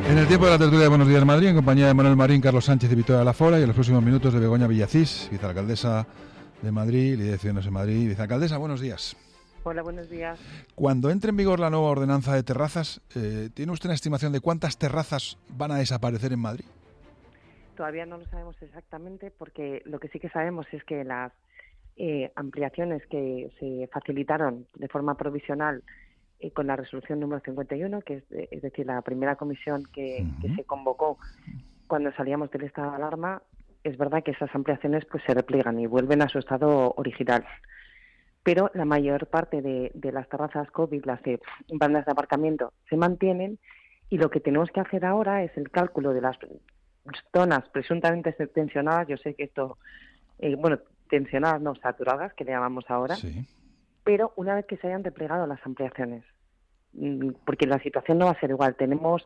En el tiempo de la tertulia de Buenos Días Madrid, en compañía de Manuel Marín, Carlos Sánchez y Victoria Lafora, y en los próximos minutos de Begoña Villacís, vicealcaldesa de Madrid, líder de Ciudadanos en Madrid. Vicealcaldesa, buenos días. Hola, buenos días. Cuando entre en vigor la nueva ordenanza de terrazas, ¿tiene usted una estimación de cuántas terrazas van a desaparecer en Madrid? Todavía no lo sabemos exactamente, porque lo que sí que sabemos es que las ampliaciones que se facilitaron de forma provisional con la resolución número 51, que es decir, la primera comisión que se convocó cuando salíamos del estado de alarma, es verdad que esas ampliaciones pues se repliegan y vuelven a su estado original. Pero la mayor parte de las terrazas COVID, las de bandas de aparcamiento, se mantienen, y lo que tenemos que hacer ahora es el cálculo de las zonas presuntamente tensionadas. Yo sé que esto, tensionadas, no, saturadas, que le llamamos ahora, Sí. Pero una vez que se hayan desplegado las ampliaciones, porque la situación no va a ser igual. Tenemos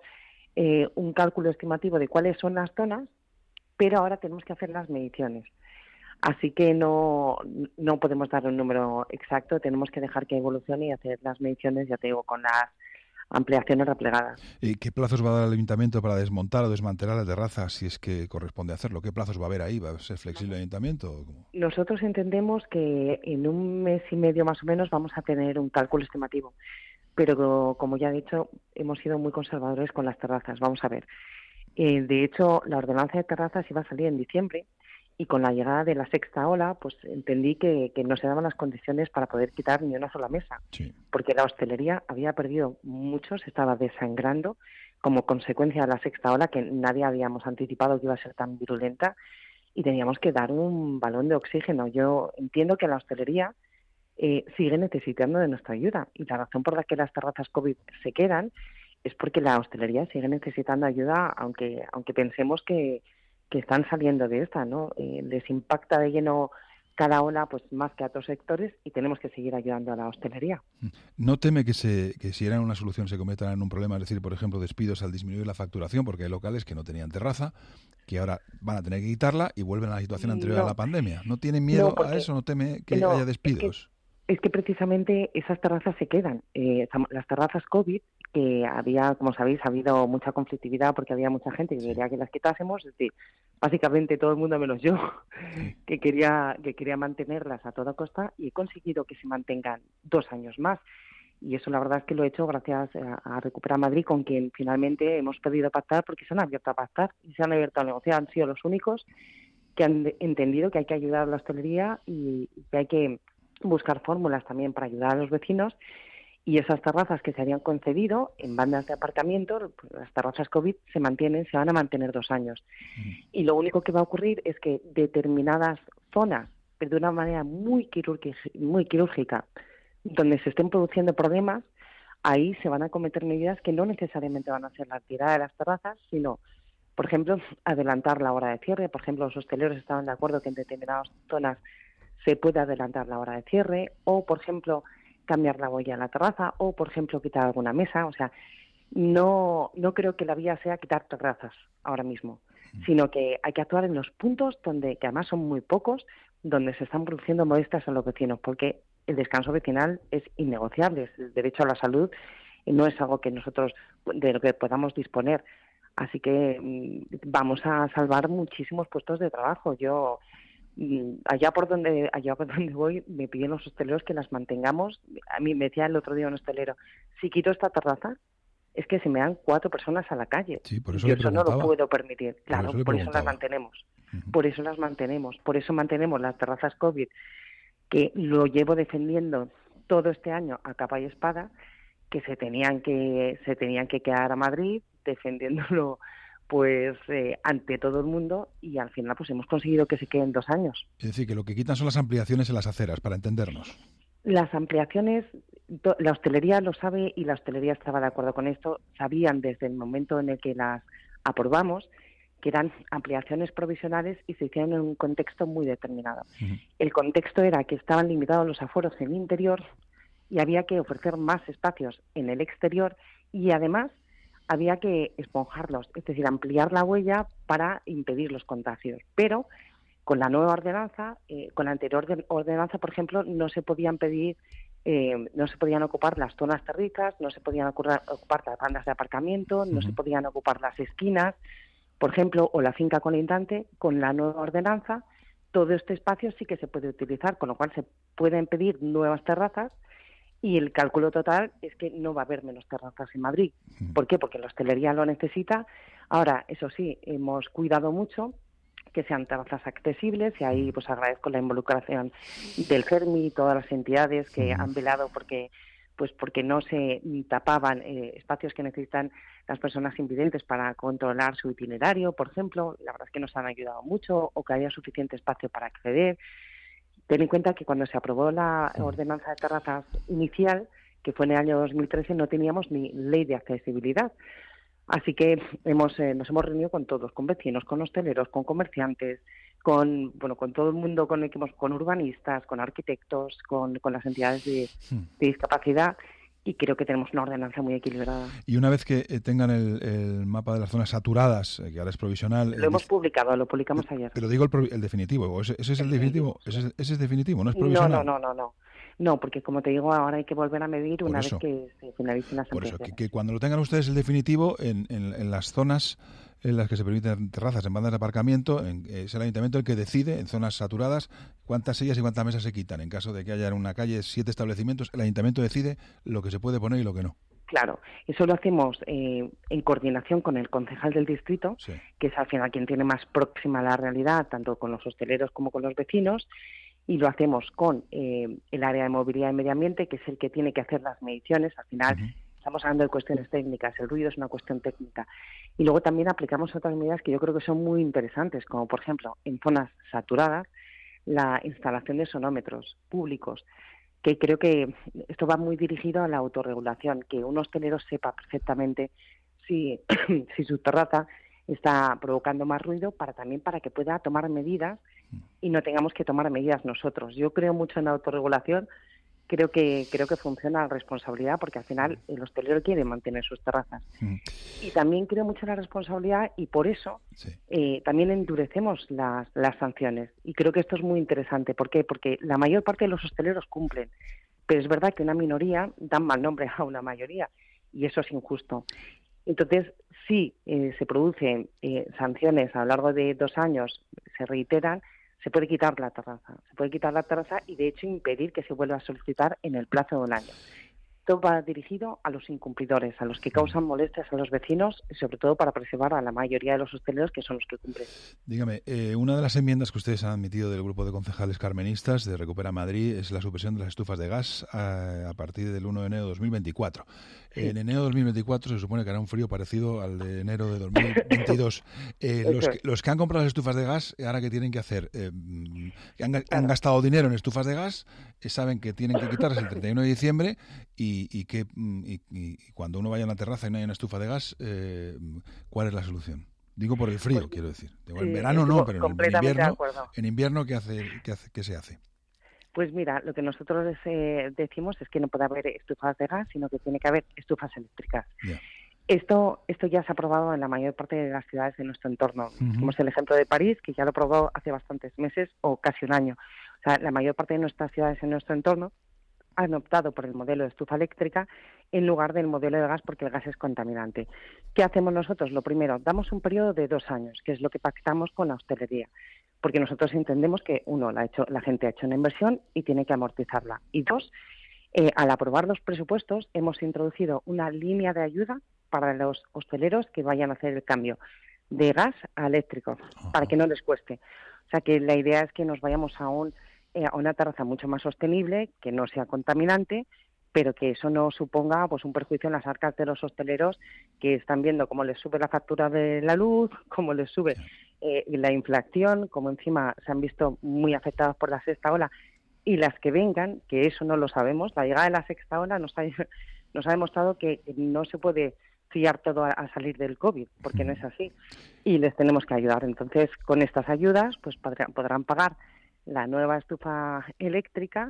un cálculo estimativo de cuáles son las zonas, pero ahora tenemos que hacer las mediciones. Así que no podemos dar un número exacto, tenemos que dejar que evolucione y hacer las mediciones, ya te digo, con las ampliaciones replegadas. ¿Y qué plazos va a dar el Ayuntamiento para desmontar o desmantelar las terrazas, si es que corresponde hacerlo? ¿Qué plazos va a haber ahí? ¿Va a ser flexible el Ayuntamiento? Nosotros entendemos que en un mes y medio más o menos vamos a tener un cálculo estimativo, pero como ya he dicho, hemos sido muy conservadores con las terrazas. Vamos a ver. De hecho, la ordenanza de terrazas iba a salir en diciembre, y con la llegada de la sexta ola, pues entendí que no se daban las condiciones para poder quitar ni una sola mesa, Sí. porque la hostelería había perdido mucho, se estaba desangrando como consecuencia de la sexta ola, que nadie habíamos anticipado que iba a ser tan virulenta, y teníamos que dar un balón de oxígeno. Yo entiendo que la hostelería sigue necesitando de nuestra ayuda, y la razón por la que las terrazas COVID se quedan es porque la hostelería sigue necesitando ayuda, aunque pensemos que están saliendo de esta, ¿no? Les impacta de lleno cada ola, pues más que a otros sectores, y tenemos que seguir ayudando a la hostelería. ¿No teme que si era una solución se cometan en un problema, es decir, por ejemplo, despidos al disminuir la facturación, porque hay locales que no tenían terraza, que ahora van a tener que quitarla y vuelven a la situación anterior a la pandemia? ¿No tiene miedo a eso? ¿No teme que haya despidos? Es que precisamente esas terrazas se quedan. Las terrazas COVID, que había, como sabéis, ha habido mucha conflictividad porque había mucha gente que quería que las quitásemos, es decir, básicamente todo el mundo menos yo, que quería mantenerlas a toda costa, y he conseguido que se mantengan 2 años más. Y eso la verdad es que lo he hecho gracias a Recupera Madrid, con quien finalmente hemos podido pactar, porque se han abierto a pactar y se han abierto a negociar. Han sido los únicos que han entendido que hay que ayudar a la hostelería y que hay que buscar fórmulas también para ayudar a los vecinos. Y esas terrazas que se habían concedido en bandas de aparcamiento, pues las terrazas COVID se van a mantener 2 años. Y lo único que va a ocurrir es que determinadas zonas, pero de una manera muy quirúrgica, donde se estén produciendo problemas, ahí se van a cometer medidas que no necesariamente van a ser la retirada de las terrazas, sino, por ejemplo, adelantar la hora de cierre. Por ejemplo, los hosteleros estaban de acuerdo que en determinadas zonas se puede adelantar la hora de cierre, o, por ejemplo, cambiar la boya en la terraza, o, por ejemplo, quitar alguna mesa. O sea, no creo que la vía sea quitar terrazas ahora mismo, sino que hay que actuar en los puntos que además son muy pocos, donde se están produciendo molestias a los vecinos, porque el descanso vecinal es innegociable. El derecho a la salud no es algo que nosotros, de lo que podamos disponer. Así que vamos a salvar muchísimos puestos de trabajo. Yo allá por donde voy me piden los hosteleros que las mantengamos. A mí me decía el otro día un hostelero: si quito esta terraza es que se me dan 4 personas a la calle. Sí, por eso Yo eso no lo puedo permitir. Claro, por eso las mantenemos. Por eso mantenemos las terrazas COVID, que lo llevo defendiendo todo este año a capa y espada, que se tenían que quedar a Madrid, defendiéndolo pues ante todo el mundo, y al final pues hemos conseguido que se queden 2 años. Es decir, que lo que quitan son las ampliaciones en las aceras, para entendernos. Las ampliaciones, la hostelería lo sabe, y la hostelería estaba de acuerdo con esto. Sabían desde el momento en el que las aprobamos que eran ampliaciones provisionales y se hicieron en un contexto muy determinado. El contexto era que estaban limitados los aforos en el interior y había que ofrecer más espacios en el exterior, y además había que esponjarlos, es decir, ampliar la huella para impedir los contagios. Pero con la nueva ordenanza, con la anterior ordenanza, por ejemplo, no se podían pedir no se podían ocupar las zonas terricas, no se podían ocupar las bandas de aparcamiento, no se podían ocupar las esquinas, por ejemplo, o la finca colindante. Con la nueva ordenanza, todo este espacio sí que se puede utilizar, con lo cual se pueden pedir nuevas terrazas, y el cálculo total es que no va a haber menos terrazas en Madrid. ¿Por qué? Porque la hostelería lo necesita. Ahora, eso sí, hemos cuidado mucho que sean terrazas accesibles, y ahí pues agradezco la involucración del GERMI y todas las entidades que han velado porque no se tapaban espacios que necesitan las personas invidentes para controlar su itinerario, por ejemplo. La verdad es que nos han ayudado mucho, o que haya suficiente espacio para acceder. Ten en cuenta que cuando se aprobó la ordenanza de terrazas inicial, que fue en el año 2013, no teníamos ni ley de accesibilidad. Así que nos hemos reunido con todos, con vecinos, con hosteleros, con comerciantes, con todo el mundo, con urbanistas, con arquitectos, con las entidades de discapacidad, y creo que tenemos una ordenanza muy equilibrada. Y una vez que tengan el mapa de las zonas saturadas, que ahora es provisional... Lo hemos publicado, lo publicamos ayer. Pero digo el definitivo, ¿ese es el definitivo? Ese es definitivo, ¿no es provisional? No, porque como te digo, ahora hay que volver a medir una vez que se finalicen las Por eso, ampliaciones. que cuando lo tengan ustedes el definitivo, en las zonas en las que se permiten terrazas en bandas de aparcamiento, es el ayuntamiento el que decide, en zonas saturadas, cuántas sillas y cuántas mesas se quitan. En caso de que haya en una calle 7 establecimientos, el ayuntamiento decide lo que se puede poner y lo que no. Claro, eso lo hacemos en coordinación con el concejal del distrito, que es al final quien tiene más próxima a la realidad, tanto con los hosteleros como con los vecinos, y lo hacemos con el área de movilidad y medio ambiente, que es el que tiene que hacer las mediciones. Al final estamos hablando de cuestiones técnicas, el ruido es una cuestión técnica. Y luego también aplicamos otras medidas que yo creo que son muy interesantes, como por ejemplo, en zonas saturadas, la instalación de sonómetros públicos, que creo que esto va muy dirigido a la autorregulación, que un hostelero sepa perfectamente si su terraza está provocando más ruido, para que pueda tomar medidas y no tengamos que tomar medidas nosotros. Yo creo mucho en la autorregulación, creo que funciona la responsabilidad, porque al final el hostelero quiere mantener sus terrazas. Y también creo mucho en la responsabilidad, y por eso también endurecemos las sanciones. Y creo que esto es muy interesante. ¿Por qué? Porque la mayor parte de los hosteleros cumplen, pero es verdad que una minoría dan mal nombre a una mayoría, y eso es injusto. Entonces, si se producen sanciones a lo largo de 2 años, se reiteran, se puede quitar la terraza y, de hecho, impedir que se vuelva a solicitar en el plazo de 1 año. Esto va dirigido a los incumplidores, a los que causan molestias a los vecinos, y sobre todo para preservar a la mayoría de los hosteleros, que son los que cumplen. Dígame, una de las enmiendas que ustedes han admitido del grupo de concejales carmenistas de Recupera Madrid es la supresión de las estufas de gas a partir del 1 de enero de 2024. Sí. En enero de 2024 se supone que hará un frío parecido al de enero de 2022. Los que han comprado las estufas de gas, ahora que tienen que hacer, han gastado dinero en estufas de gas, saben que tienen que quitarlas el 31 de diciembre y cuando uno vaya a una terraza y no hay una estufa de gas, ¿cuál es la solución? Digo por el frío, quiero decir. En verano no, pero en invierno ¿qué se hace? Pues mira, lo que nosotros decimos es que no puede haber estufas de gas, sino que tiene que haber estufas eléctricas. Yeah. Esto ya se ha aprobado en la mayor parte de las ciudades de nuestro entorno. Tenemos el ejemplo de París, que ya lo aprobó hace bastantes meses o casi 1 año. O sea, la mayor parte de nuestras ciudades en nuestro entorno han optado por el modelo de estufa eléctrica en lugar del modelo de gas, porque el gas es contaminante. ¿Qué hacemos nosotros? Lo primero, damos un periodo de 2 años, que es lo que pactamos con la hostelería, porque nosotros entendemos que, 1, la gente ha hecho una inversión y tiene que amortizarla. Y 2, al aprobar los presupuestos, hemos introducido una línea de ayuda para los hosteleros que vayan a hacer el cambio de gas a eléctrico, para que no les cueste. O sea, que la idea es que nos vayamos a una terraza mucho más sostenible, que no sea contaminante, pero que eso no suponga pues un perjuicio en las arcas de los hosteleros, que están viendo cómo les sube la factura de la luz, cómo les sube la inflación, cómo encima se han visto muy afectados por la sexta ola, y las que vengan, que eso no lo sabemos. La llegada de la sexta ola nos ha demostrado que no se puede fiar todo a salir del COVID, porque no es así, y les tenemos que ayudar. Entonces, con estas ayudas pues podrán pagar la nueva estufa eléctrica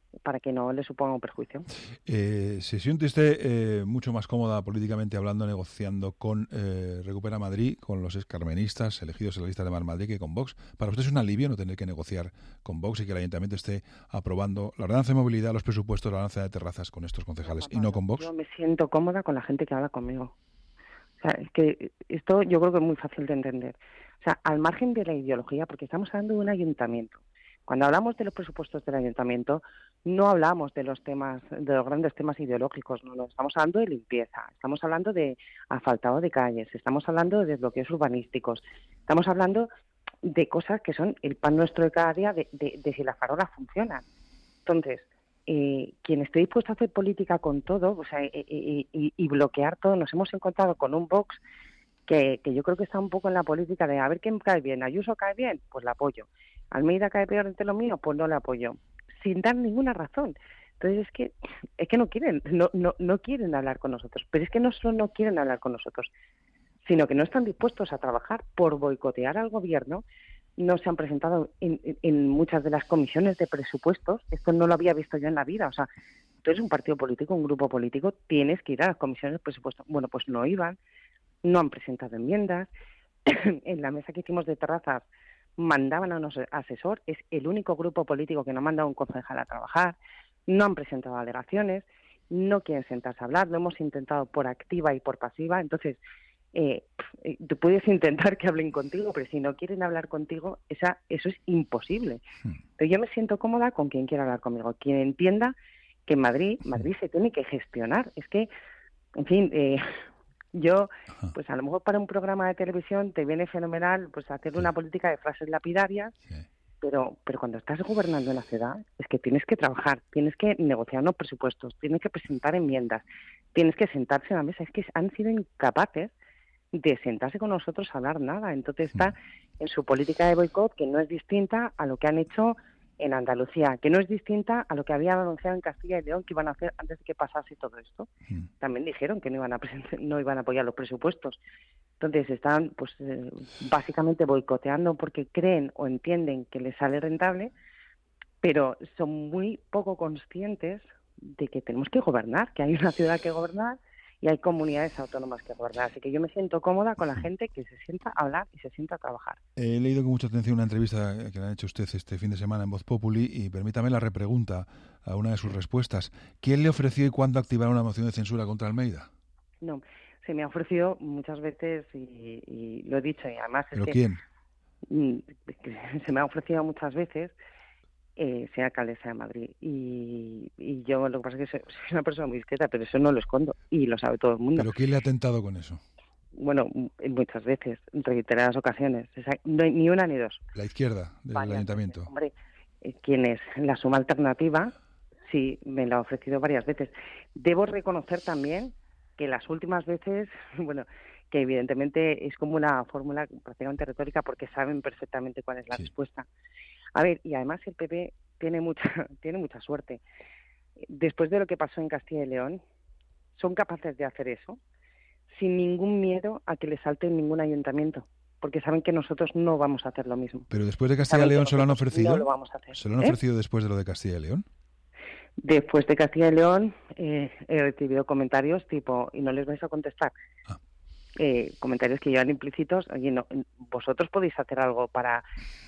para que no le suponga un perjuicio. ¿Se siente usted mucho más cómoda políticamente hablando, negociando con Recupera Madrid, con los excarmenistas elegidos en la lista de Mar Madrid, que con Vox? ¿Para usted es un alivio no tener que negociar con Vox y que el Ayuntamiento esté aprobando la ordenanza de movilidad, los presupuestos, la ordenanza de terrazas con estos concejales y no con Vox? Yo me siento cómoda con la gente que habla conmigo. O sea, es que esto yo creo que es muy fácil de entender. O sea, al margen de la ideología, porque estamos hablando de un ayuntamiento. Cuando hablamos de los presupuestos del ayuntamiento, no hablamos de los temas, de los grandes temas ideológicos, no, estamos hablando de limpieza, estamos hablando de asfaltado de calles, estamos hablando de desbloqueos urbanísticos, estamos hablando de cosas que son el pan nuestro de cada día, de si las farolas funcionan. Entonces, quien esté dispuesto a hacer política con todo, o sea, y bloquear todo, nos hemos encontrado con un Vox que yo creo que está un poco en la política de a ver quién cae bien. Ayuso cae bien, pues la apoyo. Almeida cae peor entre los míos, pues no le apoyo, sin dar ninguna razón. Entonces es que no quieren hablar con nosotros, pero es que no solo no quieren hablar con nosotros, sino que no están dispuestos a trabajar por boicotear al gobierno. No se han presentado en muchas de las comisiones de presupuestos. Esto no lo había visto yo en la vida. O sea, tú eres un partido político, un grupo político, tienes que ir a las comisiones de presupuestos. Bueno, pues no iban, no han presentado enmiendas. En la mesa que hicimos de terrazas mandaban a un asesor. Es el único grupo político que no ha mandado a un concejal a trabajar. No han presentado alegaciones, no quieren sentarse a hablar. Lo hemos intentado por activa y por pasiva. Entonces, tú puedes intentar que hablen contigo, pero si no quieren hablar contigo, eso es imposible. Pero yo me siento cómoda con quien quiera hablar conmigo, quien entienda que en Madrid se tiene que gestionar. Es que, en fin, yo, pues a lo mejor para un programa de televisión te viene fenomenal pues hacer una política de frases lapidarias, pero cuando estás gobernando en la ciudad es que tienes que trabajar, tienes que negociar unos presupuestos, tienes que presentar enmiendas, tienes que sentarse en la mesa. Es que han sido incapaces de sentarse con nosotros a hablar nada. Entonces está en su política de boicot, que no es distinta a lo que han hecho en Andalucía, que no es distinta a lo que habían anunciado en Castilla y León que iban a hacer antes de que pasase todo esto. También dijeron que no iban a apoyar los presupuestos. Entonces están pues básicamente boicoteando porque creen o entienden que les sale rentable, pero son muy poco conscientes de que tenemos que gobernar, que hay una ciudad que gobernar y hay comunidades autónomas que gobernar. Así que yo me siento cómoda con la gente que se sienta a hablar y se sienta a trabajar. He leído con mucha atención una entrevista que le ha hecho usted este fin de semana en Voz Populi y permítame la repregunta a una de sus respuestas. ¿Quién le ofreció y cuándo activar una moción de censura contra Almeida? No, se me ha ofrecido muchas veces y lo he dicho y además ¿Pero quién? Se me ha ofrecido muchas veces ser alcaldesa de Madrid y yo lo que pasa es que soy una persona muy discreta, pero eso no lo escondo y lo sabe todo el mundo. ¿Pero quién le ha tentado con eso? Bueno, muchas veces, en reiteradas ocasiones. No hay ni una ni dos. ¿La izquierda del ayuntamiento? Hombre, ¿quién es? La suma alternativa, sí, me la ha ofrecido varias veces. Debo reconocer también que las últimas veces, bueno, que evidentemente es como una fórmula prácticamente retórica porque saben perfectamente cuál es la respuesta. A ver, y además el PP tiene mucha suerte. Después de lo que pasó en Castilla y León, son capaces de hacer eso sin ningún miedo a que les salte en ningún ayuntamiento, porque saben que nosotros no vamos a hacer lo mismo. Pero después de Castilla y León se lo han ofrecido. No lo vamos a hacer. ¿Se lo han ofrecido después de lo de Castilla y León? Después de Castilla y León he recibido comentarios tipo, y no les vais a contestar. Comentarios que llevan implícitos, oye, no, vosotros podéis hacer algo para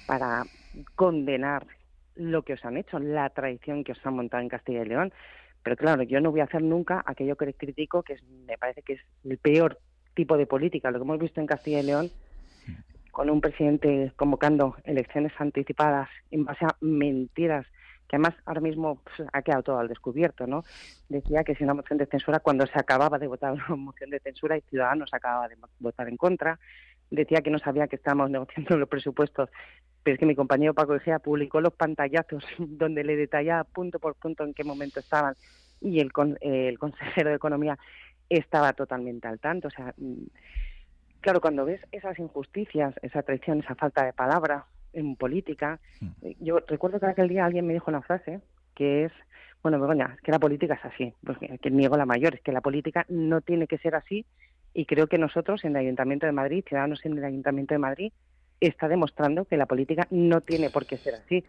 condenar lo que os han hecho, la traición que os han montado en Castilla y León. Pero claro, yo no voy a hacer nunca aquello que les critico, que me parece que es el peor tipo de política. Lo que hemos visto en Castilla y León, con un presidente convocando elecciones anticipadas en base a mentiras, que además ahora mismo ha quedado todo al descubierto, ¿no? Decía que si una moción de censura, cuando se acababa de votar una moción de censura y Ciudadanos acababa de votar en contra, decía que no sabía que estábamos negociando los presupuestos, pero es que mi compañero Paco Egea publicó los pantallazos donde le detallaba punto por punto en qué momento estaban y el consejero de Economía estaba totalmente al tanto. O sea, claro, cuando ves esas injusticias, esa traición, esa falta de palabra en política, yo recuerdo que aquel día alguien me dijo una frase que es, bueno, Begoña, es que la política es así, pues que niego la mayor, es que la política no tiene que ser así y creo que nosotros en el Ayuntamiento de Madrid, Ciudadanos en el Ayuntamiento de Madrid, está demostrando que la política no tiene por qué ser así.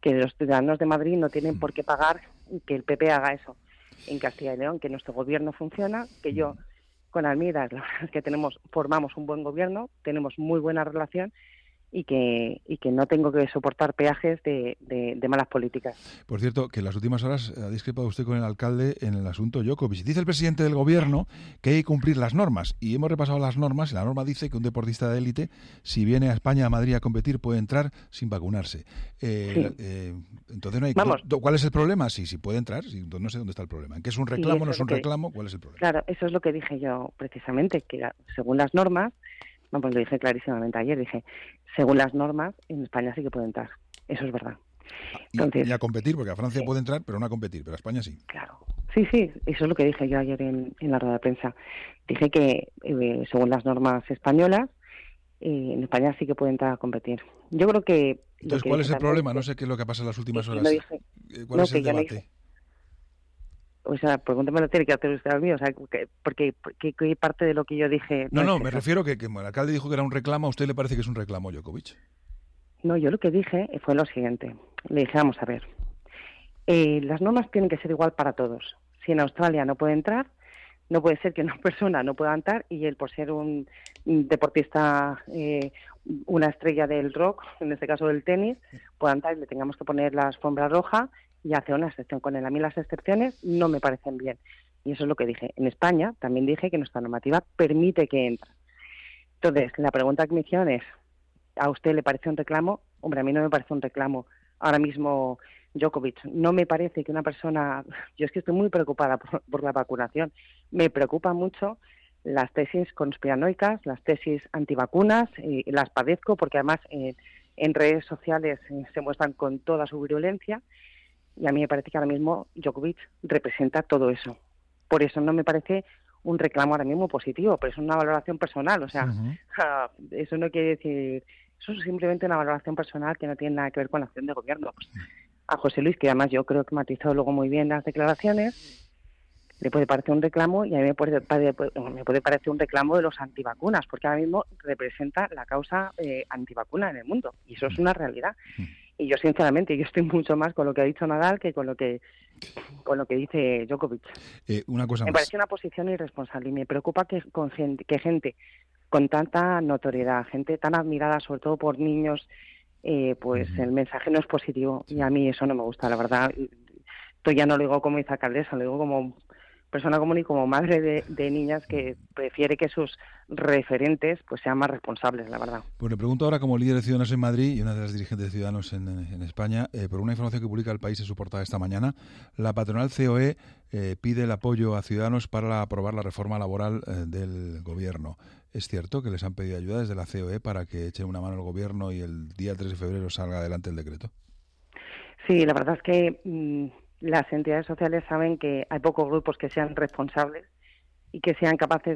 que los ciudadanos de Madrid no tienen por qué pagar que el PP haga eso en Castilla y León, que nuestro gobierno funciona, que yo con Almida, la verdad es que formamos un buen gobierno, tenemos muy buena relación y que no tengo que soportar peajes de malas políticas. Por cierto, que en las últimas horas ha discrepado usted con el alcalde en el asunto Djokovic. Dice el presidente del gobierno que hay que cumplir las normas, y hemos repasado las normas, y la norma dice que un deportista de élite, si viene a España, a Madrid, a competir, puede entrar sin vacunarse. Entonces, no hay, ¿cuál es el problema? Si puede entrar, no sé dónde está el problema. ¿En qué es un reclamo, no es un reclamo? ¿Cuál es el problema? Claro, eso es lo que dije yo precisamente, que según las normas, pues lo dije clarísimamente ayer, dije, según las normas, en España sí que puede entrar. Eso es verdad. Entonces, y a competir, porque a Francia puede entrar, pero no a competir, pero a España sí. Claro. Sí, eso es lo que dije yo ayer en la rueda de prensa. Dije que, según las normas españolas, en España sí que puede entrar a competir. Yo creo que... Entonces, ¿cuál es el problema? No sé qué es lo que pasa en las últimas horas. ¿Cuál es el debate? O sea, pregúntame, lo tiene que hacer usted al mío. O sea, porque ¿qué parte de lo que yo dije? No, me refiero que el alcalde dijo que era un reclamo. ¿A usted le parece que es un reclamo, Djokovic? No, yo lo que dije fue lo siguiente. Le dije, vamos a ver, las normas tienen que ser igual para todos. Si en Australia no puede entrar, no puede ser que una persona no pueda entrar y él, por ser un deportista, una estrella del rock, en este caso del tenis, pueda entrar y le tengamos que poner la alfombra roja y hacer una excepción con él. A mí las excepciones no me parecen bien. Y eso es lo que dije. En España también dije que nuestra normativa permite que entre. Entonces, la pregunta que me hicieron es, ¿a usted le parece un reclamo? Hombre, a mí no me parece un reclamo. Ahora mismo, Djokovic, no me parece que una persona... Yo es que estoy muy preocupada por la vacunación. Me preocupa mucho las tesis conspiranoicas, las tesis antivacunas, las padezco porque además en redes sociales se muestran con toda su virulencia. Y a mí me parece que ahora mismo Djokovic representa todo eso. Por eso no me parece un reclamo ahora mismo positivo, pero es una valoración personal. O sea, eso no quiere decir... Eso es simplemente una valoración personal que no tiene nada que ver con la acción de gobierno. Pues, a José Luis, que además yo creo que matizó luego muy bien las declaraciones, le puede parecer un reclamo y a mí me puede parecer un reclamo de los antivacunas, porque ahora mismo representa la causa antivacuna en el mundo. Y eso es una realidad. Y yo, sinceramente, estoy mucho más con lo que ha dicho Nadal que con lo que dice Djokovic. Una cosa me más. parece una posición irresponsable y me preocupa que gente con tanta notoriedad, gente tan admirada, sobre todo por niños, pues el mensaje no es positivo. Y a mí eso no me gusta, la verdad. Esto ya no lo digo como vicealcaldesa, lo digo como persona común y como madre de niñas que prefiere que sus referentes pues sean más responsables, la verdad. Pues le pregunto ahora, como líder de Ciudadanos en Madrid y una de las dirigentes de Ciudadanos en España, por una información que publica El País en su portada esta mañana, la patronal COE pide el apoyo a Ciudadanos para aprobar la reforma laboral del Gobierno. ¿Es cierto que les han pedido ayuda desde la COE para que echen una mano al Gobierno y el día 3 de febrero salga adelante el decreto? Sí, la verdad es que las entidades sociales saben que hay pocos grupos que sean responsables y que sean capaces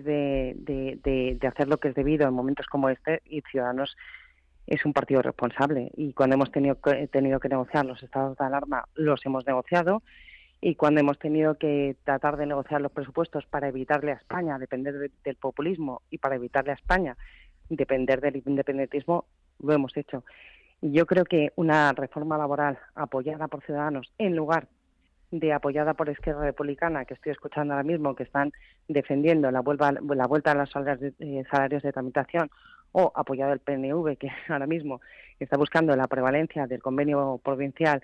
de hacer lo que es debido en momentos como este, y Ciudadanos es un partido responsable. Y cuando hemos tenido que negociar los estados de alarma, los hemos negociado, y cuando hemos tenido que tratar de negociar los presupuestos para evitarle a España depender del populismo y para evitarle a España depender del independentismo, lo hemos hecho. Y yo creo que una reforma laboral apoyada por Ciudadanos en lugar de apoyada por Esquerra Republicana, que estoy escuchando ahora mismo, que están defendiendo la vuelta a los salarios de tramitación, o apoyado el PNV, que ahora mismo está buscando la prevalencia del convenio provincial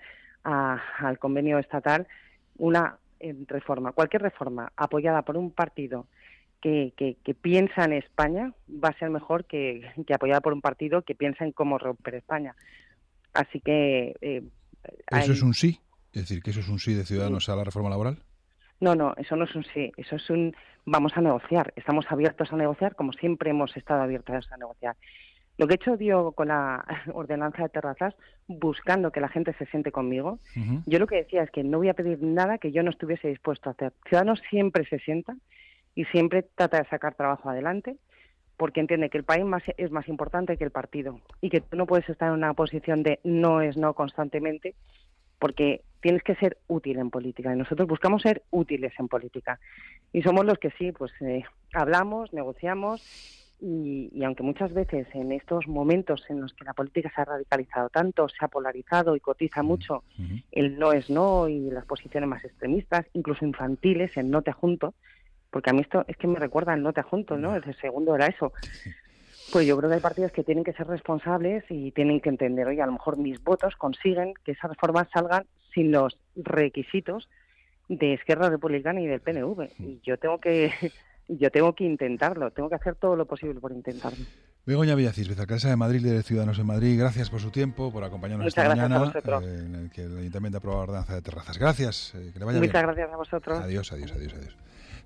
al convenio estatal, una reforma, cualquier reforma apoyada por un partido que piensa en España va a ser mejor que apoyada por un partido que piensa en cómo romper España. Así que... ¿Eso es un sí? Es decir, ¿que eso es un sí de Ciudadanos a la reforma laboral? No, eso no es un sí, eso es un vamos a negociar. Estamos abiertos a negociar como siempre hemos estado abiertos a negociar. Lo que he hecho yo con la ordenanza de terrazas, buscando que la gente se siente conmigo, yo lo que decía es que no voy a pedir nada que yo no estuviese dispuesto a hacer. Ciudadanos siempre se sienta y siempre trata de sacar trabajo adelante, porque entiende que el país es más importante que el partido y que tú no puedes estar en una posición de no es no constantemente, porque tienes que ser útil en política y nosotros buscamos ser útiles en política y somos los que sí, pues hablamos, negociamos y aunque muchas veces en estos momentos en los que la política se ha radicalizado tanto, se ha polarizado y cotiza mucho el no es no y las posiciones más extremistas, incluso infantiles, el no te junto, porque a mí esto es que me recuerda el no te junto, ¿no? El segundo era eso. Pues yo creo que hay partidos que tienen que ser responsables y tienen que entender, oye, a lo mejor mis votos consiguen que esas reformas salgan sin los requisitos de Esquerra Republicana y del PNV. Y yo tengo que intentarlo, tengo que hacer todo lo posible por intentarlo. Begoña Villacís, vicealcaldesa de Madrid, de Ciudadanos en Madrid, gracias por su tiempo, por acompañarnos esta mañana en el que el Ayuntamiento ha aprobado la ordenanza de terrazas. Gracias, que le vaya bien. Muchas gracias a vosotros. Adiós.